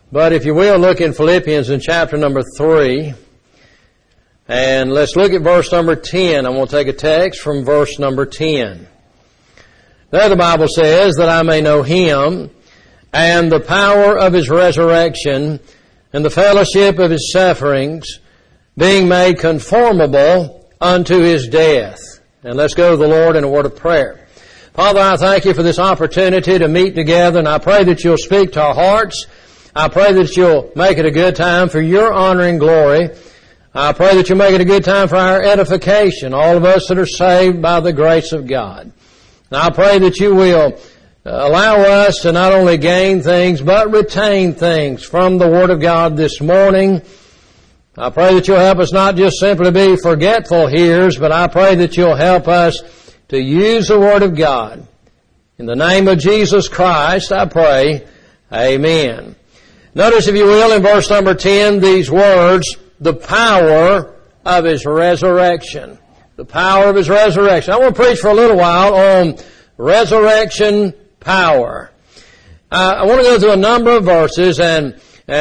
But if you will, look in Philippians in chapter number 3. And let's look at verse number 10. I'm going to take a text from verse number 10. There the Bible says, that I may know Him and the power of His resurrection and the fellowship of His sufferings, being made conformable unto His death. And let's go to the Lord in a word of prayer. Father, I thank You for this opportunity to meet together, and I pray that You'll speak to our hearts. I pray that You'll make it a good time for Your honor and glory. I pray that You'll make it a good time for our edification, all of us that are saved by the grace of God. And I pray that You will allow us to not only gain things, but retain things from the Word of God this morning. I pray that You'll help us not just simply be forgetful hearers, but I pray that You'll help us to use the Word of God. In the name of Jesus Christ, I pray, amen. Notice, if you will, in verse number 10, these words, the power of His resurrection. The power of His resurrection. I want to preach for a little while on resurrection power. I want to go through a number of verses and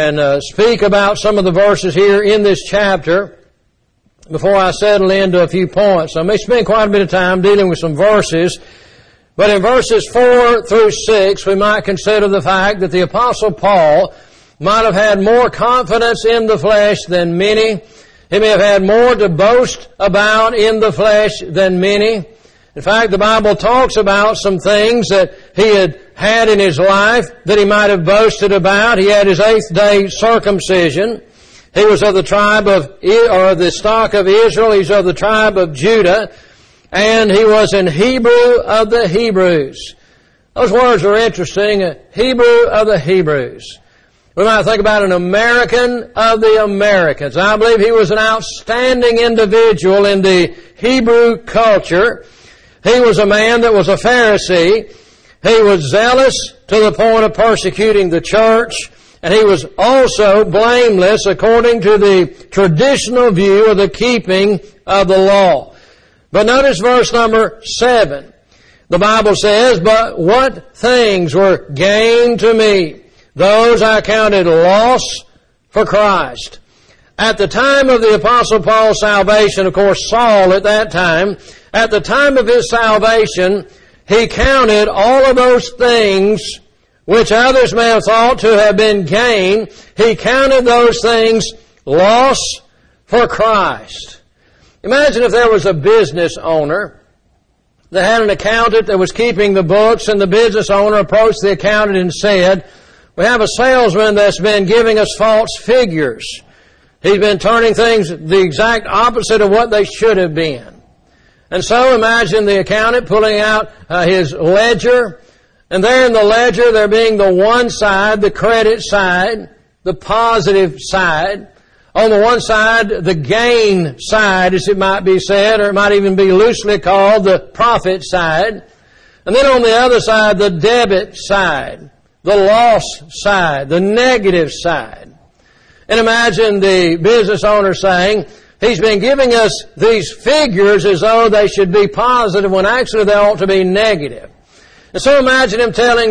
speak about some of the verses here in this chapter before I settle into a few points. I may spend quite a bit of time dealing with some verses, but in verses 4 through 6, we might consider the fact that the Apostle Paul might have had more confidence in the flesh than many. He may have had more to boast about in the flesh than many. In fact, the Bible talks about some things that he had in his life that he might have boasted about. He had his 8th day circumcision. He was of the tribe of, or the stock of Israel. He's of the tribe of Judah. And he was an Hebrew of the Hebrews. Those words are interesting. A Hebrew of the Hebrews. We might think about an American of the Americans. I believe he was an outstanding individual in the Hebrew culture. He was a man that was a Pharisee. He was zealous to the point of persecuting the church. And he was also blameless according to the traditional view of the keeping of the law. But notice verse number 7. The Bible says, but what things were gain to me? Those I counted loss for Christ. At the time of the Apostle Paul's salvation, of course, Saul at that time, at the time of his salvation, he counted all of those things which others may have thought to have been gain. He counted those things loss for Christ. Imagine if there was a business owner that had an accountant that was keeping the books, and the business owner approached the accountant and said, we have a salesman that's been giving us false figures. He's been turning things the exact opposite of what they should have been. And so imagine the accountant pulling out his ledger, and there in the ledger there being the one side, the credit side, the positive side. On the one side, the gain side, as it might be said, or it might even be loosely called the profit side. And then on the other side, the debit side, the loss side, the negative side. And imagine the business owner saying, he's been giving us these figures as though they should be positive when actually they ought to be negative. And so imagine him telling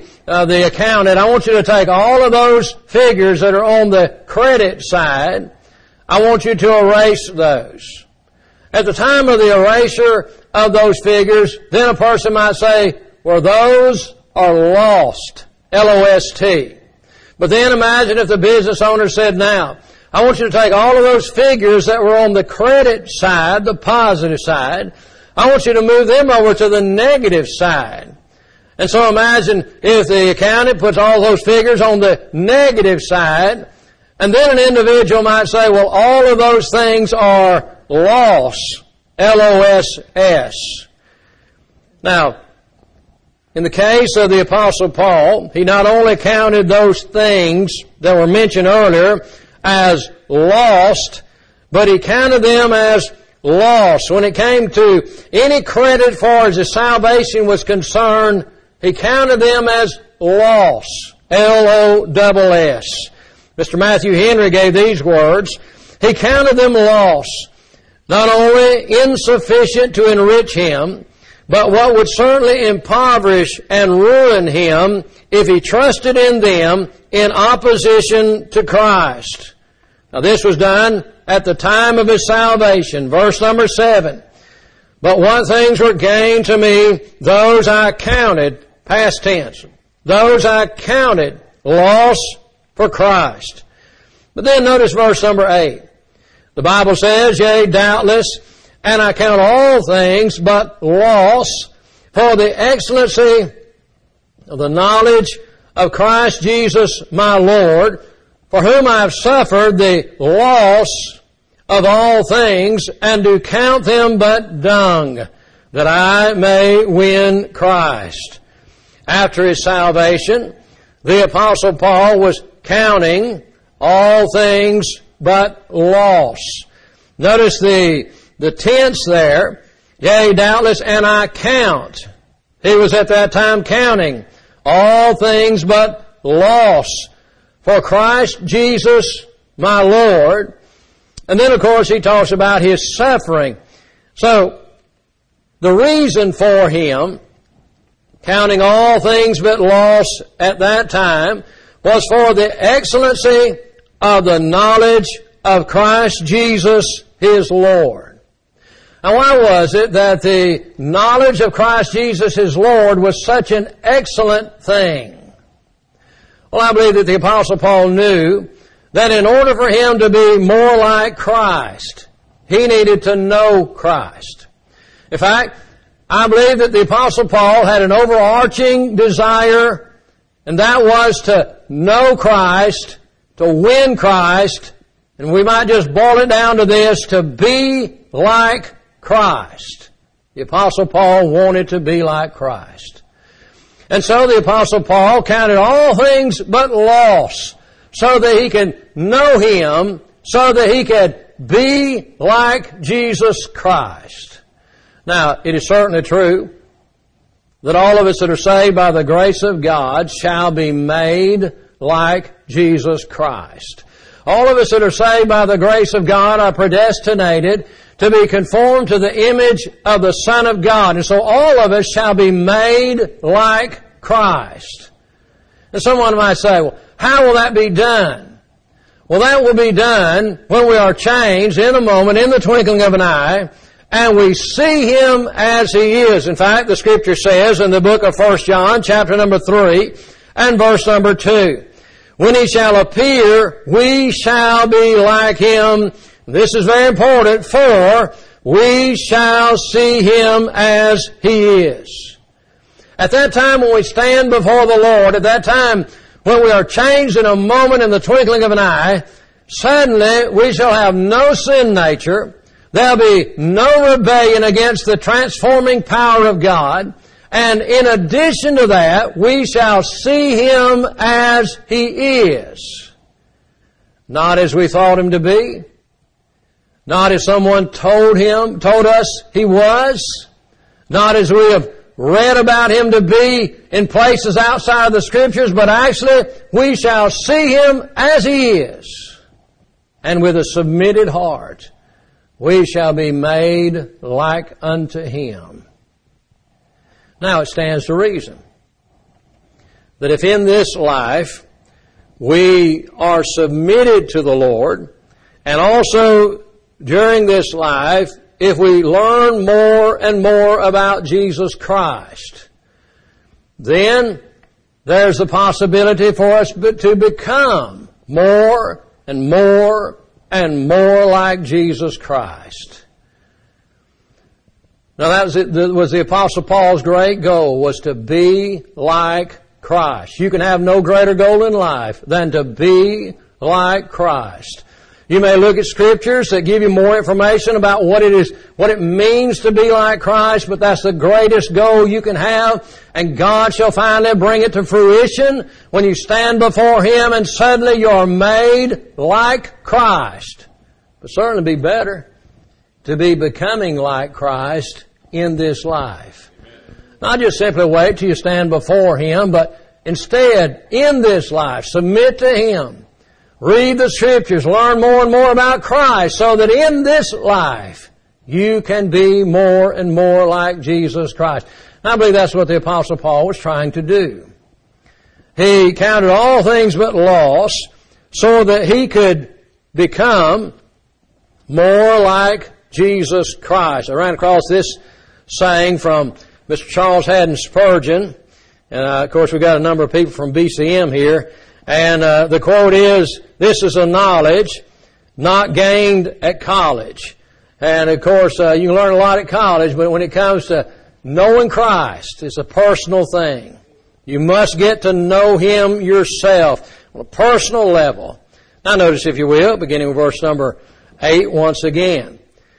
the accountant, I want you to take all of those figures that are on the credit side, I want you to erase those. At the time of the erasure of those figures, then a person might say, well, those are lost. L-O-S-T. But then imagine if the business owner said, now, I want you to take all of those figures that were on the credit side, the positive side, I want you to move them over to the negative side. And so imagine if the accountant puts all those figures on the negative side, and then an individual might say, well, all of those things are loss. L-O-S-S. Now, in the case of the Apostle Paul, he not only counted those things that were mentioned earlier as lost, but he counted them as loss. When it came to any credit for his salvation was concerned, he counted them as loss. L-O-S-S. Mr. Matthew Henry gave these words. He counted them loss, not only insufficient to enrich him, but what would certainly impoverish and ruin him if he trusted in them in opposition to Christ. Now this was done at the time of his salvation. Verse number 7. But what things were gained to me, those I counted, past tense, those I counted loss for Christ. But then notice verse number 8. The Bible says, yea, doubtless, and I count all things but loss for the excellency of the knowledge of Christ Jesus my Lord, for whom I have suffered the loss of all things, and do count them but dung, that I may win Christ. After his salvation, the Apostle Paul was counting all things but loss. Notice the tense there, yea, doubtless, and I count. He was at that time counting all things but loss for Christ Jesus my Lord. And then, of course, he talks about his suffering. So, the reason for him counting all things but loss at that time was for the excellency of the knowledge of Christ Jesus his Lord. Now, why was it that the knowledge of Christ Jesus his Lord was such an excellent thing? Well, I believe that the Apostle Paul knew that in order for him to be more like Christ, he needed to know Christ. In fact, I believe that the Apostle Paul had an overarching desire, and that was to know Christ, to win Christ, and we might just boil it down to this, to be like Christ. The Apostle Paul wanted to be like Christ. And so the Apostle Paul counted all things but loss, so that he can know Him, so that he could be like Jesus Christ. Now, it is certainly true that all of us that are saved by the grace of God shall be made like Jesus Christ. All of us that are saved by the grace of God are predestinated to be conformed to the image of the Son of God. And so all of us shall be made like Christ. And someone might say, well, how will that be done? Well, that will be done when we are changed in a moment, in the twinkling of an eye, and we see Him as He is. In fact, the Scripture says in the book of 1 John, chapter number 3, and verse number 2, when He shall appear, we shall be like Him. This is very important, for we shall see Him as He is. At that time when we stand before the Lord, at that time when we are changed in a moment, in the twinkling of an eye, suddenly we shall have no sin nature. There'll be no rebellion against the transforming power of God. And in addition to that, we shall see Him as He is. Not as we thought Him to be. Not as someone told us He was. Not as we have read about Him to be in places outside of the Scriptures, but actually we shall see Him as He is. And with a submitted heart, we shall be made like unto Him. Now it stands to reason that if in this life we are submitted to the Lord, and also during this life, if we learn more and more about Jesus Christ, then there's the possibility for us to become more and more and more like Jesus Christ. Now that was the Apostle Paul's great goal, was to be like Christ. You can have no greater goal in life than to be like Christ. You may look at Scriptures that give you more information about what it means to be like Christ, but that's the greatest goal you can have, and God shall finally bring it to fruition when you stand before Him and suddenly you're made like Christ. But certainly be better to be becoming like Christ in this life. Not just simply wait till you stand before Him, but instead, in this life, submit to Him. Read the Scriptures, learn more and more about Christ, so that in this life you can be more and more like Jesus Christ. And I believe that's what the Apostle Paul was trying to do. he counted all things but loss so that he could become more like Jesus Christ. I ran across this saying from Mr. Charles Haddon Spurgeon, and of course we've got a number of people from BCM here, and the quote is, "This is a knowledge not gained at college." And of course you can learn a lot at college, but when it comes to knowing Christ, it's a personal thing. You must get to know Him yourself on a personal level. Now notice, if you will, beginning with verse number 8 once again.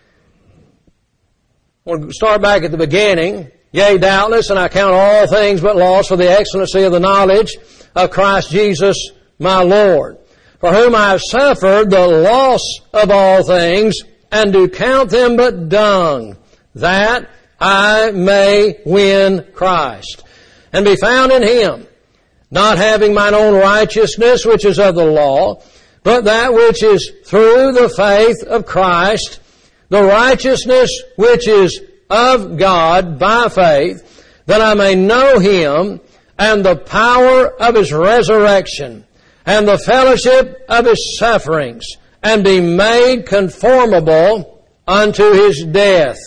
We'll start back at the beginning. "Yea, doubtless, and I count all things but loss for the excellency of the knowledge of Christ Jesus my Lord, for whom I have suffered the loss of all things, and do count them but dung, that I may win Christ, and be found in Him, not having mine own righteousness, which is of the law, but that which is through the faith of Christ, the righteousness which is of God by faith, that I may know Him, and the power of His resurrection, and the fellowship of His sufferings, and be made conformable unto His death,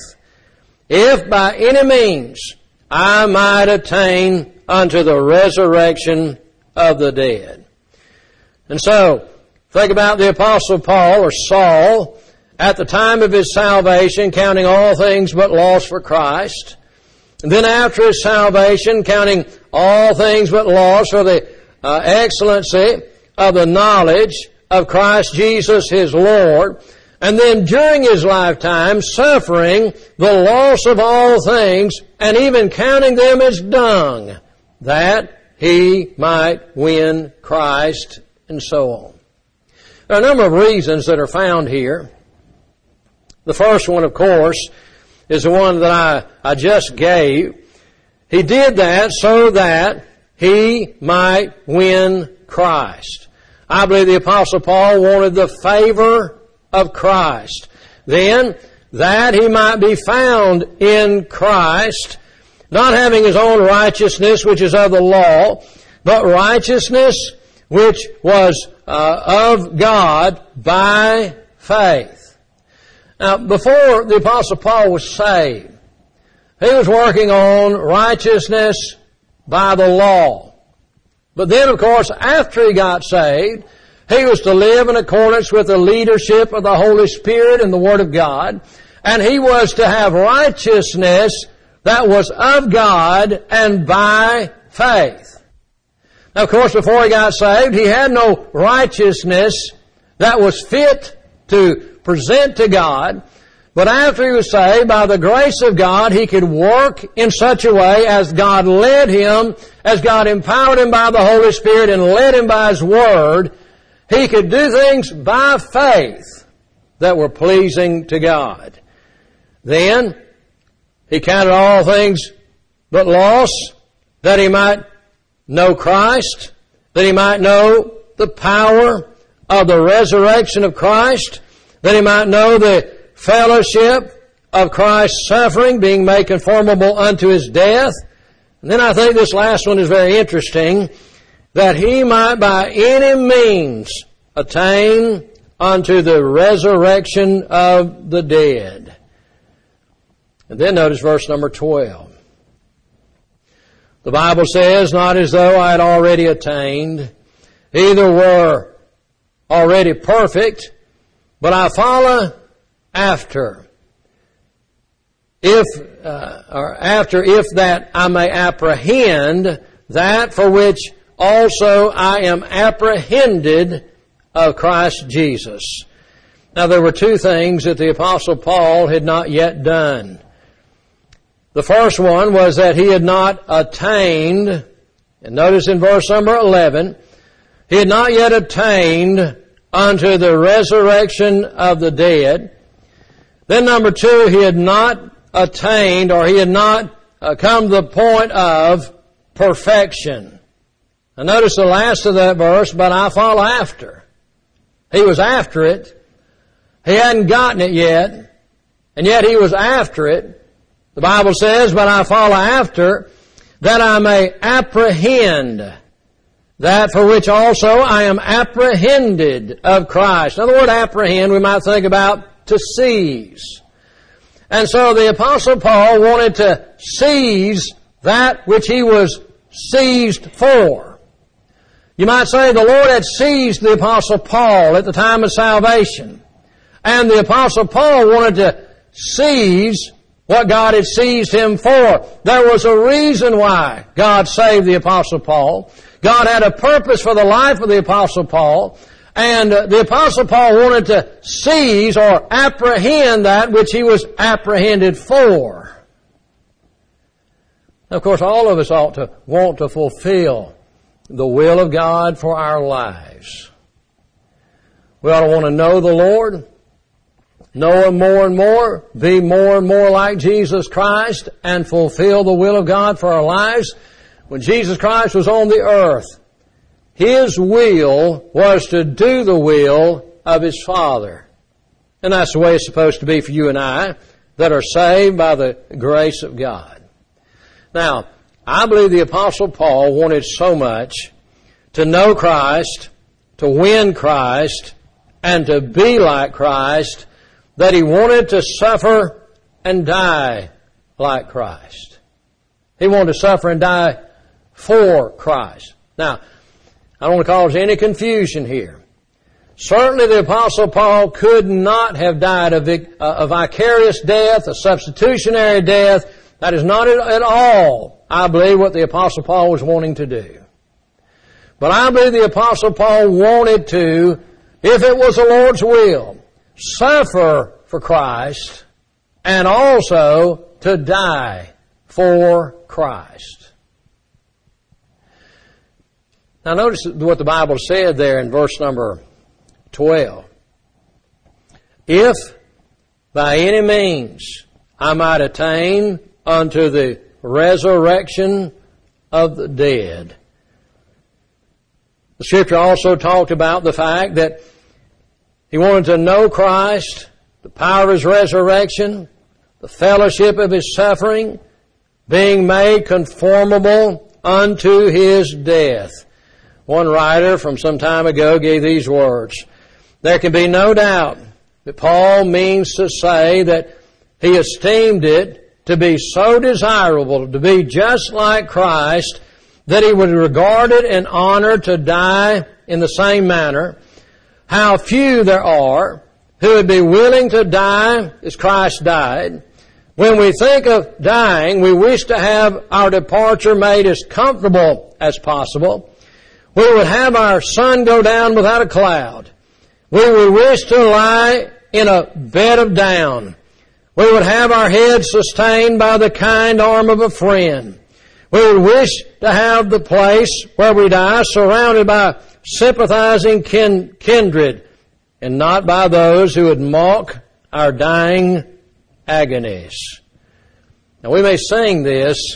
if by any means I might attain unto the resurrection of the dead." And so, think about the Apostle Paul, or Saul, at the time of his salvation, counting all things but loss for Christ. And then after his salvation, counting all things but loss for the excellency of the knowledge of Christ Jesus his Lord. And then during his lifetime, suffering the loss of all things, and even counting them as dung, that he might win Christ, and so on. There are a number of reasons that are found here. The first one, of course, is the one that I just gave. He did that so that he might win Christ. I believe the Apostle Paul wanted the favor of Christ. Then, that he might be found in Christ, not having his own righteousness, which is of the law, but righteousness which was of God by faith. Now, before the Apostle Paul was saved, he was working on righteousness by the law. But then, of course, after he got saved, he was to live in accordance with the leadership of the Holy Spirit and the Word of God, and he was to have righteousness that was of God and by faith. Now, of course, before he got saved, he had no righteousness that was fit to present to God. But after he was saved, by the grace of God, he could work in such a way as God led him, as God empowered him by the Holy Spirit and led him by His Word. He could do things by faith that were pleasing to God. Then, he counted all things but loss, that he might know Christ, that he might know the power of the resurrection of Christ, that he might know the fellowship of Christ's suffering, being made conformable unto His death. And then I think this last one is very interesting, that he might by any means attain unto the resurrection of the dead. And then notice verse number 12. The Bible says, "Not as though I had already attained, either were already perfect, but I follow after. If that I may apprehend that for which also I am apprehended of Christ Jesus." Now there were two things that the Apostle Paul had not yet done. The first one was that he had not attained, and notice in verse number 11, he had not yet attained unto the resurrection of the dead. Then number two, he had not attained, or he had not come to the point of perfection. Now notice the last of that verse, "But I follow after." He was after it. He hadn't gotten it yet, and yet he was after it. The Bible says, "But I follow after, that I may apprehend that for which also I am apprehended of Christ. Now the word apprehend we might think about to seize. And so the Apostle Paul wanted to seize that which he was seized for. You might say the Lord had seized the Apostle Paul at the time of salvation. And the Apostle Paul wanted to seize what God had seized him for. There was a reason why God saved the Apostle Paul. God had a purpose for the life of the Apostle Paul, and the Apostle Paul wanted to seize or apprehend that which he was apprehended for. Of course, all of us ought to want to fulfill the will of God for our lives. We ought to want to know the Lord, know Him more and more, be more and more like Jesus Christ, and fulfill the will of God for our lives. When Jesus Christ was on the earth, His will was to do the will of His Father. And that's the way it's supposed to be for you and I that are saved by the grace of God. Now, I believe the Apostle Paul wanted so much to know Christ, to win Christ, and to be like Christ, that he wanted to suffer and die like Christ. He wanted to suffer and die for Christ. Now, I don't want to cause any confusion here. Certainly the Apostle Paul could not have died a vicarious death, a substitutionary death. That is not at all, I believe, what the Apostle Paul was wanting to do. But I believe the Apostle Paul wanted to, if it was the Lord's will, suffer for Christ and also to die for Christ. Now notice what the Bible said there in verse number 12. If by any means I might attain unto the resurrection of the dead. The Scripture also talked about the fact that he wanted to know Christ, the power of His resurrection, the fellowship of His suffering, being made conformable unto His death. One writer from some time ago gave these words. There can be no doubt that Paul means to say that he esteemed it to be so desirable to be just like Christ that he would regard it an honor to die in the same manner. How few there are who would be willing to die as Christ died. When we think of dying, we wish to have our departure made as comfortable as possible. We would have our sun go down without a cloud. We would wish to lie in a bed of down. We would have our heads sustained by the kind arm of a friend. We would wish to have the place where we die surrounded by sympathizing kindred and not by those who would mock our dying agonies. Now we may sing this,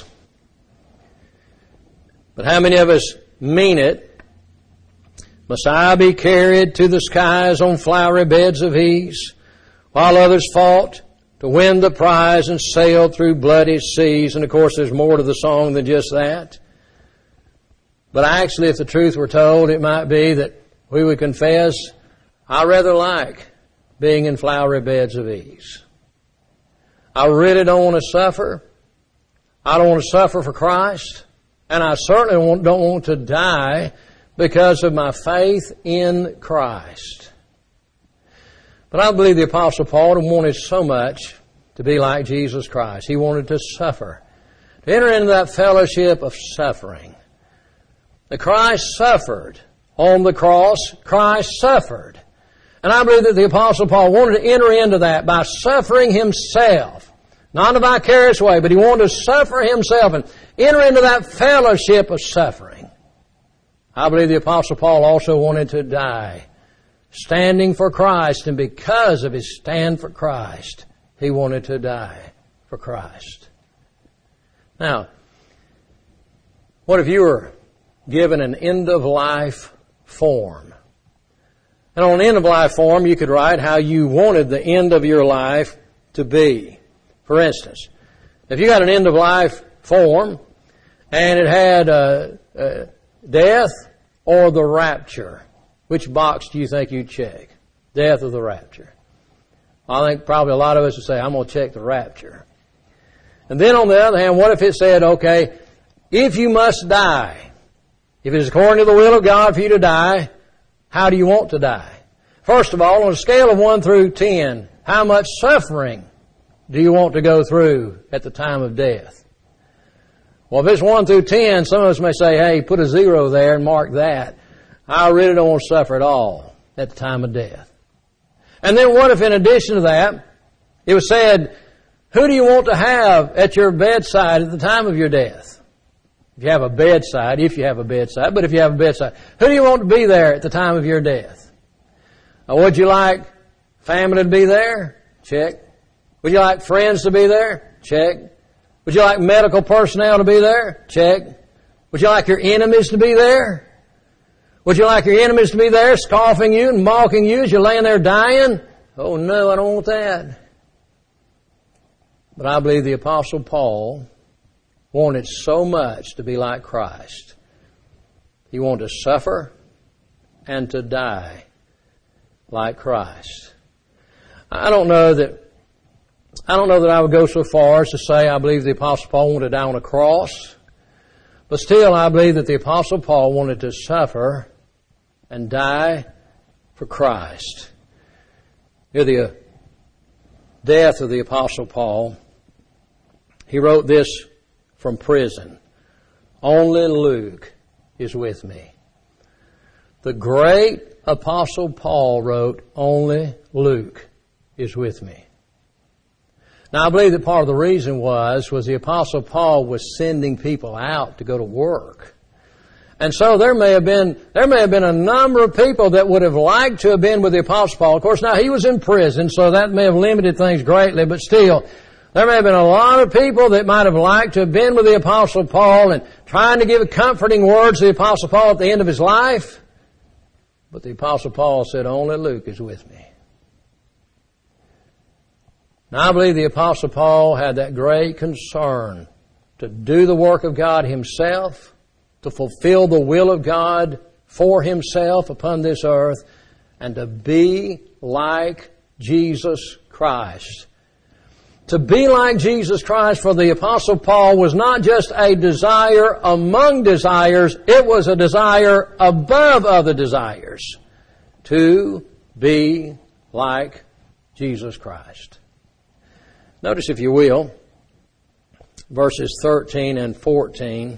but how many of us mean it? Must I be carried to the skies on flowery beds of ease, while others fought to win the prize and sailed through bloody seas? And of course there's more to the song than just that. But actually, if the truth were told, it might be that we would confess, I rather like being in flowery beds of ease. I really don't want to suffer. I don't want to suffer for Christ. And I certainly don't want to die because of my faith in Christ. But I believe the Apostle Paul wanted so much to be like Jesus Christ. He wanted to suffer, to enter into that fellowship of suffering. The Christ suffered on the cross. Christ suffered. And I believe that the Apostle Paul wanted to enter into that by suffering himself. Not in a vicarious way, but he wanted to suffer himself and enter into that fellowship of suffering. I believe the Apostle Paul also wanted to die, standing for Christ, and because of his stand for Christ, he wanted to die for Christ. Now, what if you were given an end-of-life form? And on an end-of-life form, you could write how you wanted the end of your life to be. For instance, if you got an end-of-life form, and it had death, or the rapture? Which box do you think you'd check? Death or the rapture? I think probably a lot of us would say, I'm going to check the rapture. And then on the other hand, what if it said, okay, if you must die, if it is according to the will of God for you to die, how do you want to die? First of all, on a scale of 1 through 10, how much suffering do you want to go through at the time of death? Well, if it's 1 through 10, some of us may say, hey, put a 0 there and mark that. I really don't want to suffer at all at the time of death. And then what if in addition to that, it was said, who do you want to have at your bedside at the time of your death? If you have a bedside, but if you have a bedside, who do you want to be there at the time of your death? Would you like family to be there? Check. Would you like friends to be there? Check. Would you like medical personnel to be there? Check. Would you like your enemies to be there? Would you like your enemies to be there scoffing you and mocking you as you're laying there dying? Oh no, I don't want that. But I believe the Apostle Paul wanted so much to be like Christ. He wanted to suffer and to die like Christ. I don't know that I would go so far as to say I believe the Apostle Paul wanted to die on a cross. But still, I believe that the Apostle Paul wanted to suffer and die for Christ. Near the death of the Apostle Paul, he wrote this from prison. Only Luke is with me. The great Apostle Paul wrote, only Luke is with me. Now I believe that part of the reason was the Apostle Paul was sending people out to go to work. And so there may have been a number of people that would have liked to have been with the Apostle Paul. Of course, now he was in prison, so that may have limited things greatly, but still, there may have been a lot of people that might have liked to have been with the Apostle Paul and trying to give comforting words to the Apostle Paul at the end of his life. But the Apostle Paul said, only Luke is with me. Now I believe the Apostle Paul had that great concern to do the work of God himself, to fulfill the will of God for himself upon this earth, and to be like Jesus Christ. To be like Jesus Christ for the Apostle Paul was not just a desire among desires, it was a desire above other desires. To be like Jesus Christ. Notice, if you will, verses 13 and 14.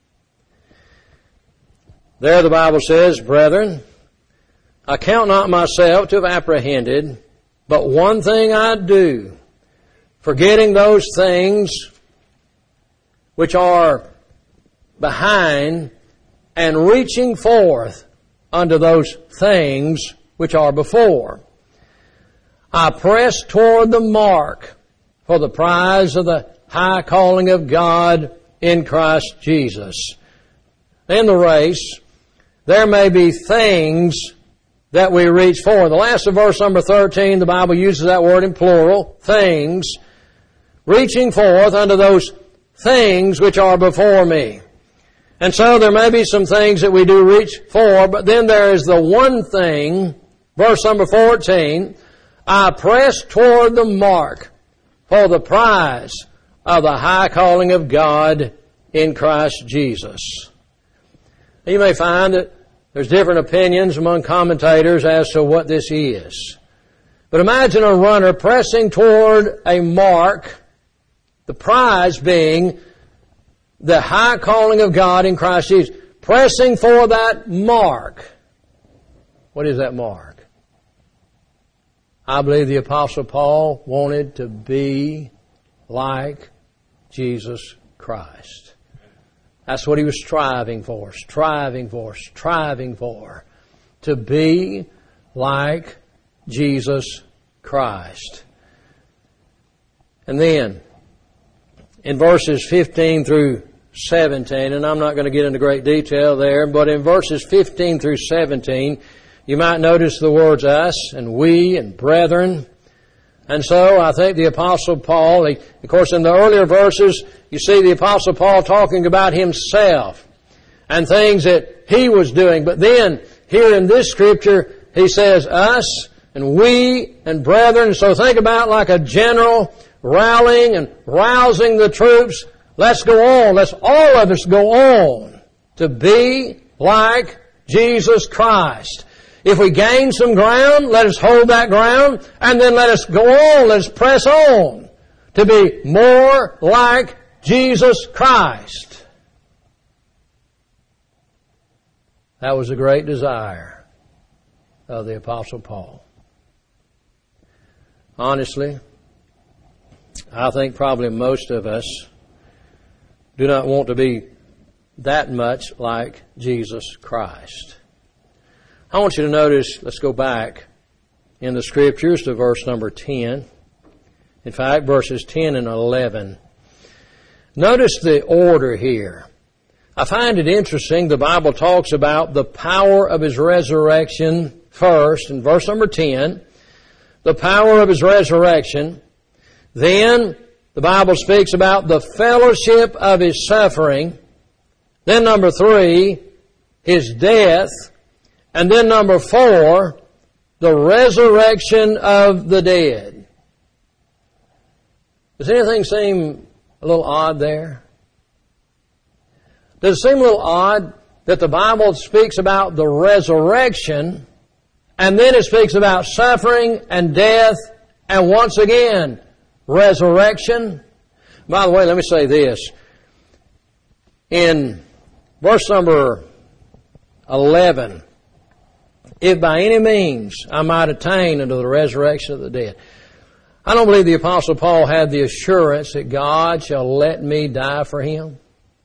There the Bible says, brethren, I count not myself to have apprehended, but one thing I do, forgetting those things which are behind and reaching forth unto those things which are before. I press toward the mark for the prize of the high calling of God in Christ Jesus. In the race, there may be things that we reach for. The last of verse number 13, the Bible uses that word in plural, things, reaching forth unto those things which are before me. And so there may be some things that we do reach for, but then there is the one thing, verse number 14, I press toward the mark for the prize of the high calling of God in Christ Jesus. You may find that there's different opinions among commentators as to what this is. But imagine a runner pressing toward a mark, the prize being the high calling of God in Christ Jesus. Pressing for that mark. What is that mark? I believe the Apostle Paul wanted to be like Jesus Christ. That's what he was striving for. To be like Jesus Christ. And then, in verses 15 through 17, and I'm not going to get into great detail there, but in verses 15 through 17, you might notice the words us and we and brethren. And so I think the Apostle Paul, of course in the earlier verses, you see the Apostle Paul talking about himself. and things that he was doing. But then, here in this scripture, he says us and we and brethren. So think about like a general rallying and rousing the troops. Let's go on. Let's all of us go on to be like Jesus Christ. If we gain some ground, let us hold that ground, and then let us go on, let us press on to be more like Jesus Christ. That was a great desire of the Apostle Paul. Honestly, I think probably most of us do not want to be that much like Jesus Christ. I want you to notice, let's go back in the Scriptures to verse number 10. In fact, verses 10 and 11. Notice the order here. I find it interesting, the Bible talks about the power of His resurrection first, in verse number 10. The power of His resurrection. Then, the Bible speaks about the fellowship of His suffering. Then number 3, His death. And then number 4, the resurrection of the dead. Does anything seem a little odd there? Does it seem a little odd that the Bible speaks about the resurrection and then it speaks about suffering and death and once again, resurrection? By the way, let me say this. In verse number 11, if by any means I might attain unto the resurrection of the dead. I don't believe the Apostle Paul had the assurance that God shall let me die for Him.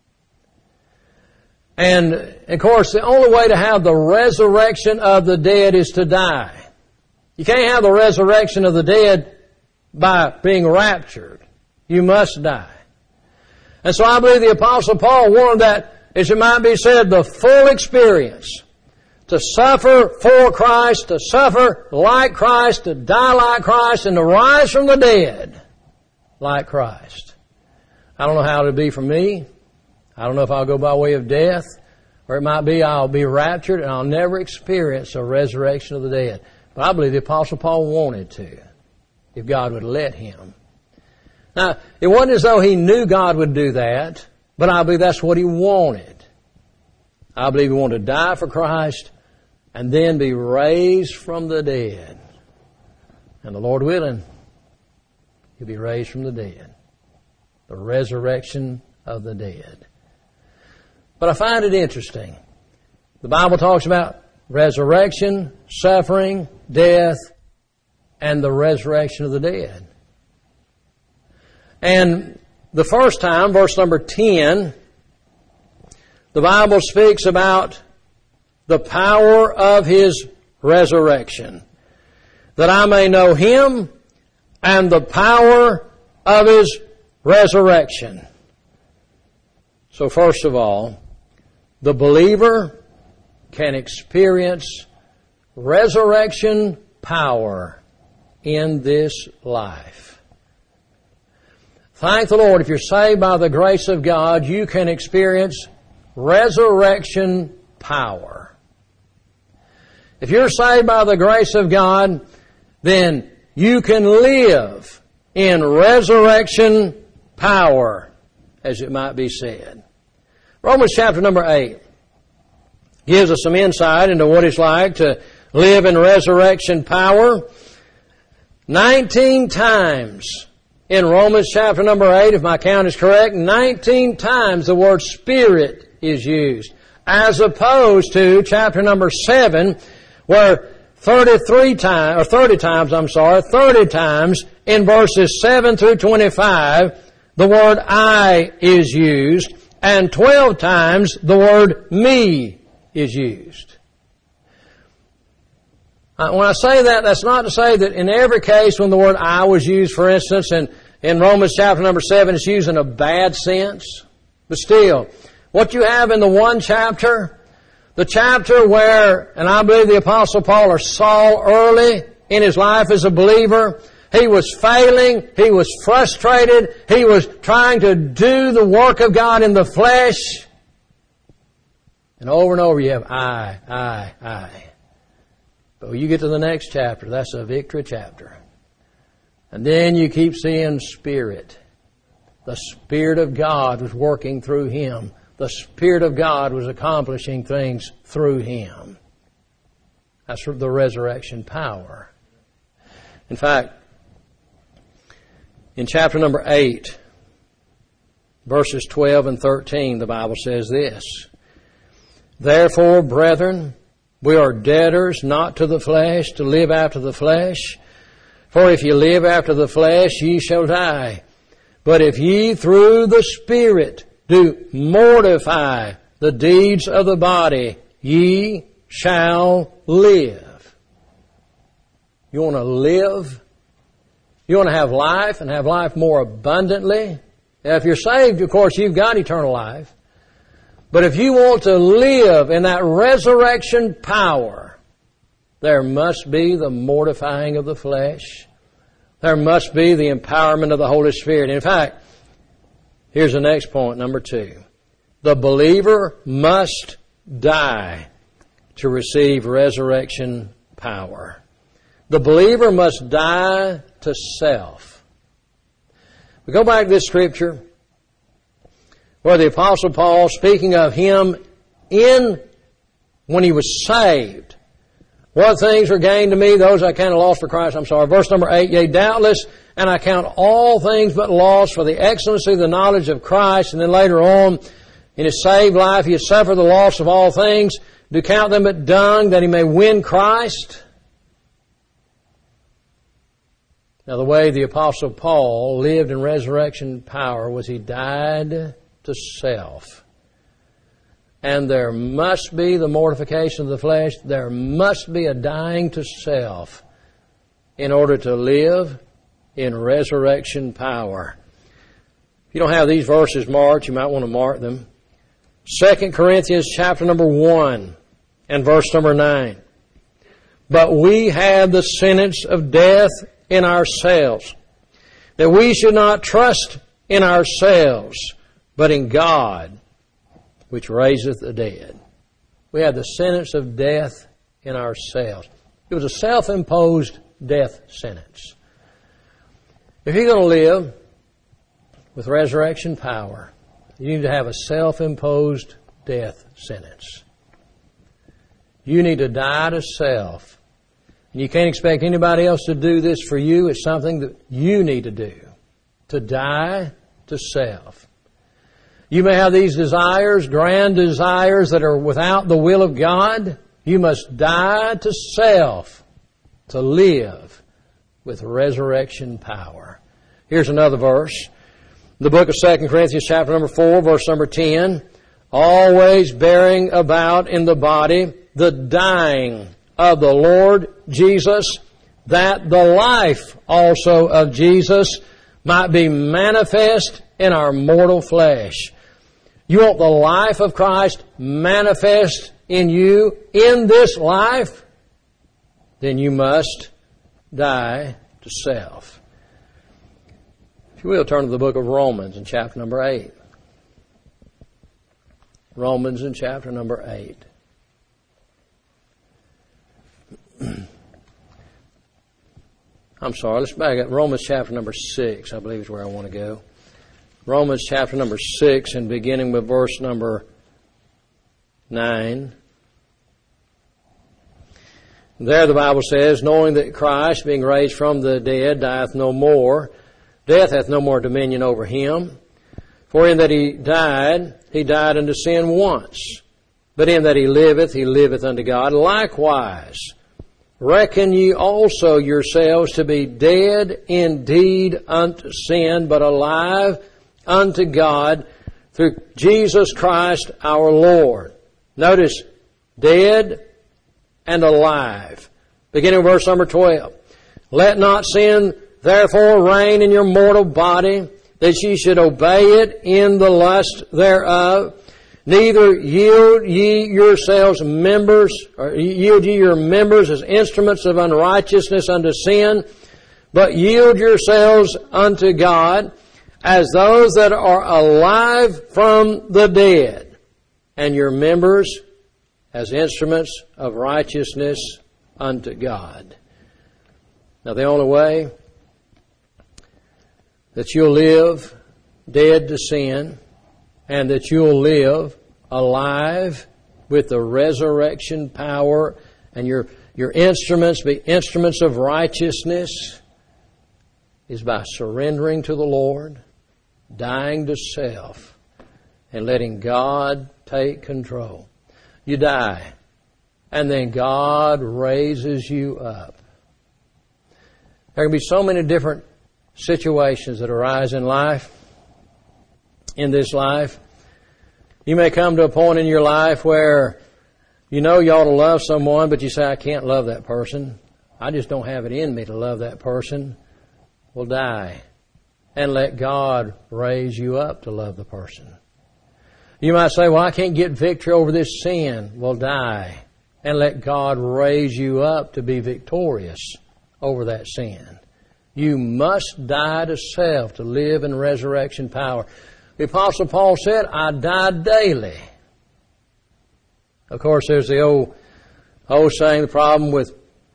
And, of course, the only way to have the resurrection of the dead is to die. You can't have the resurrection of the dead by being raptured. You must die. And so I believe the Apostle Paul wanted that, as it might be said, the full experience. To suffer for Christ, to suffer like Christ, to die like Christ, and to rise from the dead like Christ. I don't know how it'll be for me. I don't know if I'll go by way of death, or it might be I'll be raptured and I'll never experience a resurrection of the dead. But I believe the Apostle Paul wanted to, if God would let him. Now, it wasn't as though he knew God would do that, but I believe that's what he wanted. I believe he wanted to die for Christ and then be raised from the dead. And the Lord willing, he'll be raised from the dead. The resurrection of the dead. But I find it interesting. The Bible talks about resurrection, suffering, death, and the resurrection of the dead. And the first time, verse number 10, the Bible speaks about the power of His resurrection, that I may know Him and the power of His resurrection. So first of all, the believer can experience resurrection power in this life. Thank the Lord, if you're saved by the grace of God, you can experience resurrection power. If you're saved by the grace of God, then you can live in resurrection power, as it might be said. Romans chapter number 8 gives us some insight into what it's like to live in resurrection power. 19 times in Romans chapter number 8, if my count is correct, 19 times the word Spirit is used, as opposed to chapter number 7, where 30 times in verses 7 through 25, the word I is used, and 12 times the word me is used. When I say that, that's not to say that in every case when the word I was used, for instance, in Romans chapter number 7, it's used in a bad sense. But still, what you have in the one chapter, the chapter where, and I believe the Apostle Paul or Saul early in his life as a believer, he was failing, he was frustrated, he was trying to do the work of God in the flesh. And over you have I. But when you get to the next chapter, that's a victory chapter. And then you keep seeing Spirit. The Spirit of God was working through him. The Spirit of God was accomplishing things through him. That's the resurrection power. In fact, in chapter number 8, verses 12 and 13, the Bible says this: Therefore, brethren, we are debtors not to the flesh, to live after the flesh. For if ye live after the flesh, ye shall die. But if ye through the Spirit do mortify the deeds of the body, ye shall live. You want to live? You want to have life and have life more abundantly? Now, if you're saved, of course, you've got eternal life. But if you want to live in that resurrection power, there must be the mortifying of the flesh. There must be the empowerment of the Holy Spirit. In fact, here's the next point, number 2. The believer must die to receive resurrection power. The believer must die to self. We go back to this scripture where the Apostle Paul, speaking of him when he was saved, what things were gained to me, those I counted lost for Christ. Verse number 8, Yea, doubtless, and I count all things but loss for the excellency of the knowledge of Christ. And then later on, in his saved life, he has suffered the loss of all things. Do count them but dung, that he may win Christ. Now, the way the Apostle Paul lived in resurrection power was he died to self. And there must be the mortification of the flesh. There must be a dying to self in order to live in resurrection power. If you don't have these verses marked, you might want to mark them. 2 Corinthians chapter number 1 and verse number 9. But we have the sentence of death in ourselves, that we should not trust in ourselves, but in God, which raiseth the dead. We have the sentence of death in ourselves. It was a self-imposed death sentence. If you're going to live with resurrection power, you need to have a self-imposed death sentence. You need to die to self. And you can't expect anybody else to do this for you. It's something that you need to do. To die to self. You may have these desires, grand desires that are without the will of God. You must die to self to live with resurrection power. Here's another verse. The book of 2 Corinthians chapter number 4, verse number 10. Always bearing about in the body the dying of the Lord Jesus, that the life also of Jesus might be manifest in our mortal flesh. You want the life of Christ manifest in you in this life? Then you must die to self. If you will, turn to the book of Romans in chapter number 8. Romans in chapter number 8. I'm sorry, let's back up. Romans chapter number 6, I believe is where I want to go. Romans chapter number 6 and beginning with verse number 9. There the Bible says, knowing that Christ, being raised from the dead, dieth no more, death hath no more dominion over him. For in that he died unto sin once. But in that he liveth unto God. Likewise, reckon ye also yourselves to be dead indeed unto sin, but alive unto God through Jesus Christ our Lord. Notice, dead and alive. Beginning with verse number 12. Let not sin therefore reign in your mortal body, that ye should obey it in the lust thereof. Neither yield ye your members as instruments of unrighteousness unto sin, but yield yourselves unto God as those that are alive from the dead, and your members as instruments of righteousness unto God. Now, the only way that you'll live dead to sin and that you'll live alive with the resurrection power and your instruments be instruments of righteousness is by surrendering to the Lord, dying to self, and letting God take control. You die, and then God raises you up. There can be so many different situations that arise in life, in this life. You may come to a point in your life where you know you ought to love someone, but you say, I can't love that person. I just don't have it in me to love that person. Well, die and let God raise you up to love the person. You might say, well, I can't get victory over this sin. Well, die and let God raise you up to be victorious over that sin. You must die to self to live in resurrection power. The Apostle Paul said, I die daily. Of course, there's the old saying, the problem with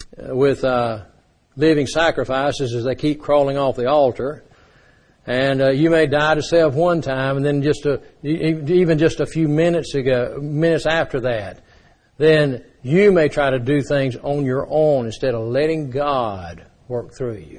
living sacrifices is they keep crawling off the altar. And you may die to self one time, and then even just a few minutes after that, then you may try to do things on your own instead of letting God work through you.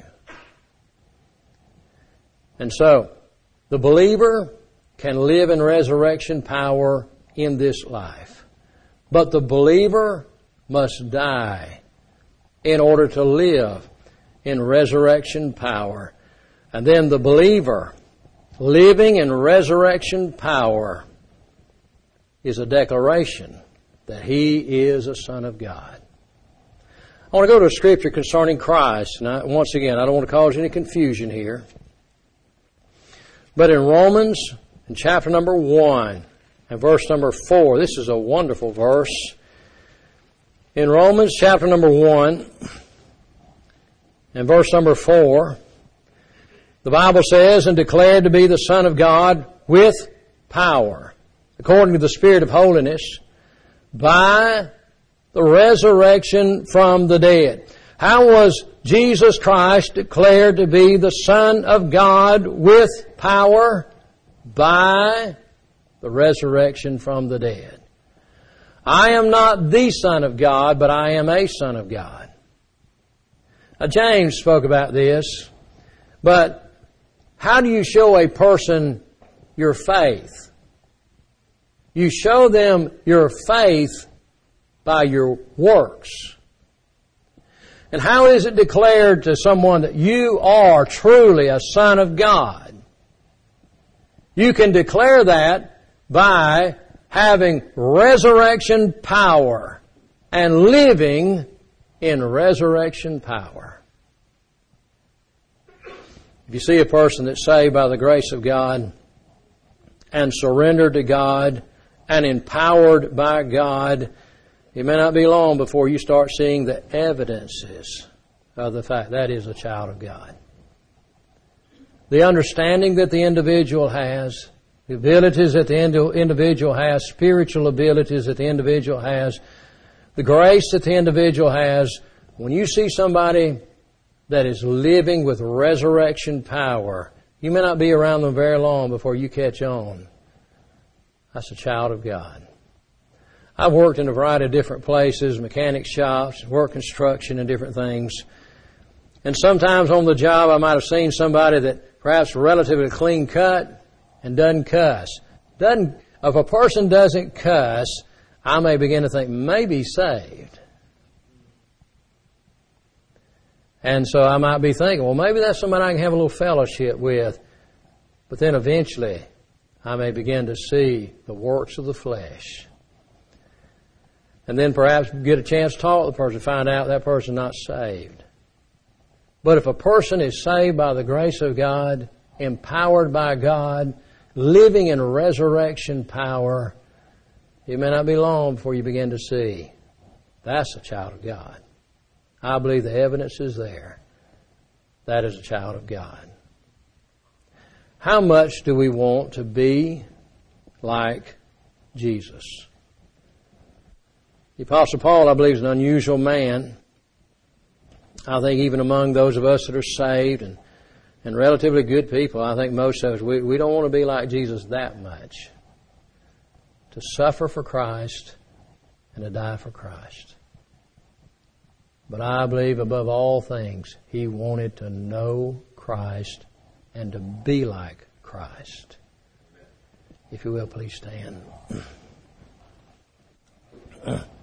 And so, the believer can live in resurrection power in this life. But the believer must die in order to live in resurrection power. And then the believer living in resurrection power is a declaration that he is a son of God. I want to go to a scripture concerning Christ. Now, once again, I don't want to cause any confusion here. But in Romans, in chapter number 1 and verse number 4, this is a wonderful verse. In Romans chapter number 1 and verse number 4, the Bible says, and declared to be the Son of God with power, according to the Spirit of holiness, by the resurrection from the dead. How was Jesus Christ declared to be the Son of God with power? By the resurrection from the dead. I am not the Son of God, but I am a Son of God. Now, James spoke about this, but how do you show a person your faith? You show them your faith by your works. And how is it declared to someone that you are truly a son of God? You can declare that by having resurrection power and living in resurrection power. If you see a person that's saved by the grace of God and surrendered to God and empowered by God, it may not be long before you start seeing the evidences of the fact that is a child of God. The understanding that the individual has, the abilities that the individual has, spiritual abilities that the individual has, the grace that the individual has. When you see somebody that is living with resurrection power, you may not be around them very long before you catch on. That's a child of God. I've worked in a variety of different places, mechanic shops, work construction and different things. And sometimes on the job I might have seen somebody that perhaps relatively clean cut and doesn't cuss. If a person doesn't cuss, I may begin to think, maybe saved. And so I might be thinking, well, maybe that's somebody I can have a little fellowship with. But then eventually I may begin to see the works of the flesh. And then perhaps get a chance to talk to the person, find out that person's not saved. But if a person is saved by the grace of God, empowered by God, living in resurrection power, it may not be long before you begin to see that's a child of God. I believe the evidence is there. That is a child of God. How much do we want to be like Jesus? The Apostle Paul, I believe, is an unusual man. I think even among those of us that are saved and relatively good people, I think most of us, we don't want to be like Jesus that much. To suffer for Christ and to die for Christ. But I believe above all things, he wanted to know Christ and to be like Christ. If you will, please stand.